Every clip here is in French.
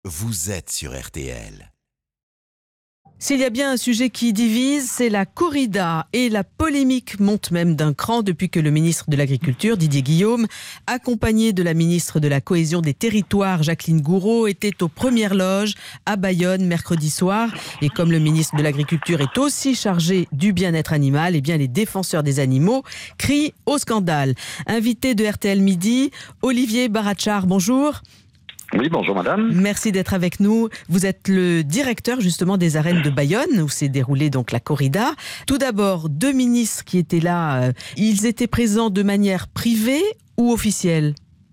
vous êtes sur RTL. S'il y a bien un sujet qui divise, c'est la corrida. Et la polémique monte même d'un cran depuis que le ministre de l'Agriculture, Didier Guillaume, accompagné de la ministre de la Cohésion des Territoires, Jacqueline Gourault, était aux premières loges à Bayonne mercredi soir. Et comme le ministre de l'Agriculture est aussi chargé du bien-être animal, eh bien les défenseurs des animaux crient au scandale. Invité de RTL Midi, Olivier Barachard, bonjour. Oui, bonjour madame. Merci d'être avec nous. Vous êtes le directeur justement des arènes de Bayonne où s'est déroulée donc la corrida. Tout d'abord, deux ministres qui étaient là, ils étaient présents de manière privée ou officielle ?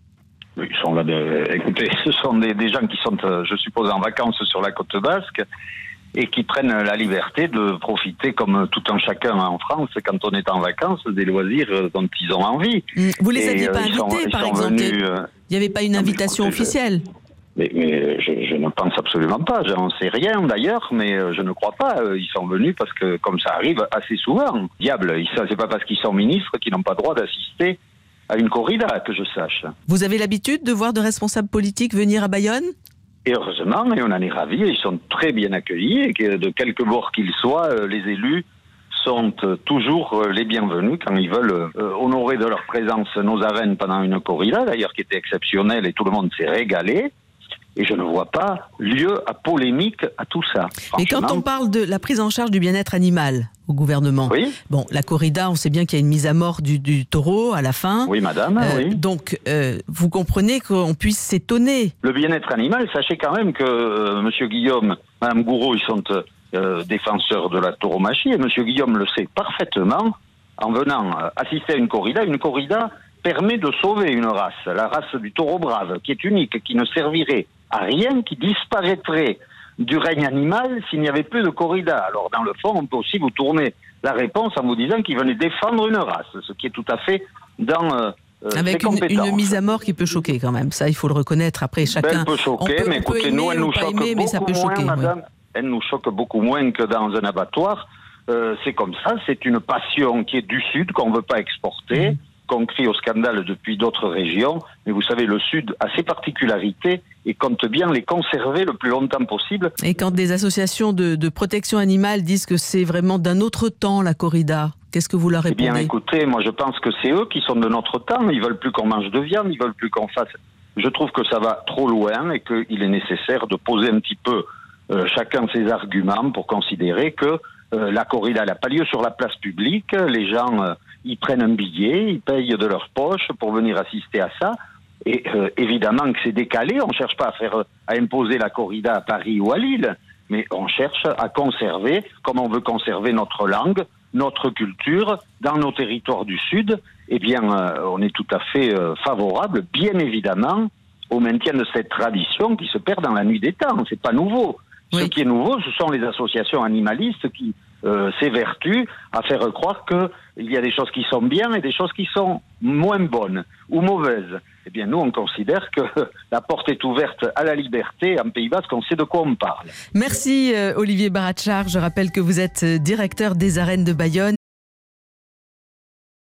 Ils sont là, écoutez, ce sont des gens qui sont, je suppose, en vacances sur la côte basque et qui prennent la liberté de profiter, comme tout un chacun en France, quand on est en vacances, des loisirs dont ils ont envie. Vous les aviez pas invités, par exemple venus, il n'y avait pas une invitation officielle ? Mais je ne pense absolument pas. J'en sais rien d'ailleurs, mais je ne crois pas. Ils sont venus parce que, comme ça arrive assez souvent, diable, c'est pas parce qu'ils sont ministres qu'ils n'ont pas droit d'assister à une corrida, que je sache. Vous avez l'habitude de voir de responsables politiques venir à Bayonne ? Et heureusement, et on en est ravis, ils sont très bien accueillis, et que de quelque bord qu'ils soient, les élus sont toujours les bienvenus quand ils veulent honorer de leur présence nos arènes pendant une corrida, d'ailleurs qui était exceptionnelle et tout le monde s'est régalé. Et je ne vois pas lieu à polémique à tout ça. Et quand on parle de la prise en charge du bien-être animal au gouvernement, oui. Bon, la corrida, on sait bien qu'il y a une mise à mort du taureau à la fin. Oui, madame, oui. Donc, vous comprenez qu'on puisse s'étonner. Le bien-être animal, sachez quand même que Monsieur Guillaume, Madame Gourault, ils sont défenseurs de la tauromachie, et Monsieur Guillaume le sait parfaitement, en venant assister à une corrida permet de sauver une race, la race du taureau brave, qui est unique, qui ne servirait à rien, qui disparaîtrait du règne animal s'il n'y avait plus de corrida. Alors dans le fond, on peut aussi vous tourner la réponse en vous disant qu'il venait défendre une race, ce qui est tout à fait dans avec ses compétences. Une mise à mort qui peut choquer quand même, ça il faut le reconnaître. Après chacun, elle peut choquer, mais écoutez, nous elle nous choque beaucoup moins, madame. Elle nous choque beaucoup moins que dans un abattoir. C'est comme ça, c'est une passion qui est du Sud, qu'on ne veut pas exporter, qu'on crie au scandale depuis d'autres régions. Mais vous savez, le Sud a ses particularités et compte bien les conserver le plus longtemps possible. Et quand des associations de protection animale disent que c'est vraiment d'un autre temps, la corrida, qu'est-ce que vous leur répondez ? Eh bien, écoutez, moi je pense que c'est eux qui sont de notre temps. Ils veulent plus qu'on mange de viande, ils veulent plus qu'on fasse... Je trouve que ça va trop loin et qu'il est nécessaire de poser un petit peu chacun ses arguments pour considérer que la corrida n'a pas lieu sur la place publique. Les gens... ils prennent un billet, ils payent de leur poche pour venir assister à ça. Et évidemment que c'est décalé, on ne cherche pas à imposer la corrida à Paris ou à Lille, mais on cherche à conserver, comme on veut conserver notre langue, notre culture, dans nos territoires du Sud. Eh bien, on est tout à fait favorable, bien évidemment, au maintien de cette tradition qui se perd dans la nuit des temps. C'est pas nouveau. Oui. Ce qui est nouveau, ce sont les associations animalistes qui s'évertuent à faire croire qu'il y a des choses qui sont bien et des choses qui sont moins bonnes ou mauvaises. Eh bien, nous, on considère que la porte est ouverte à la liberté. En Pays Basque, on sait de quoi on parle. Merci Olivier Barachard. Je rappelle que vous êtes directeur des arènes de Bayonne.